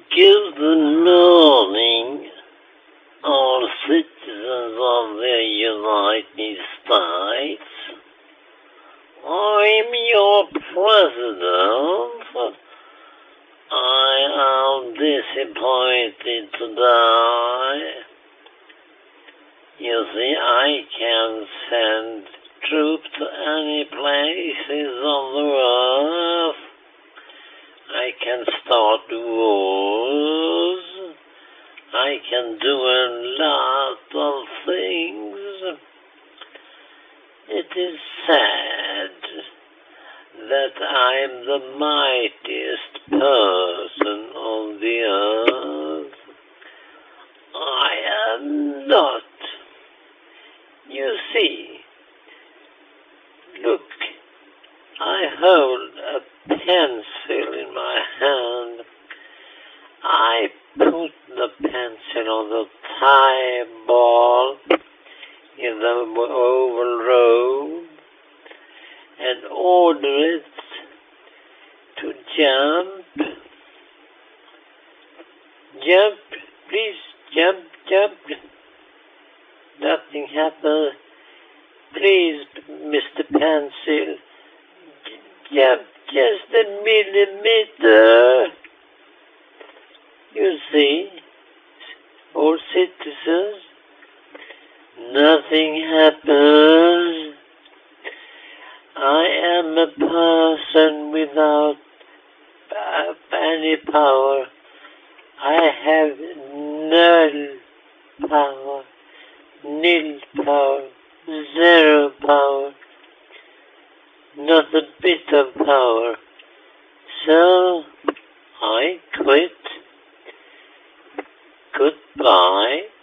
Good morning, all citizens of the United States. I'm your president. I am disappointed today. You see, I can send troops to any places of the earth. I can start wars. I can do a lot of things. It is sad that I'm the mightiest person on the earth. I am not. You see, look, I hold a pencil in my hand. I put the pencil on the tie ball in the oval road and order it to jump. Jump, please, jump. Nothing happens. Please, Mr. Pencil, jump just a millimeter. You see, all citizens, nothing happens. I am a person without any power. I have nil power, zero power, not a bit of power. So I quit. Goodbye.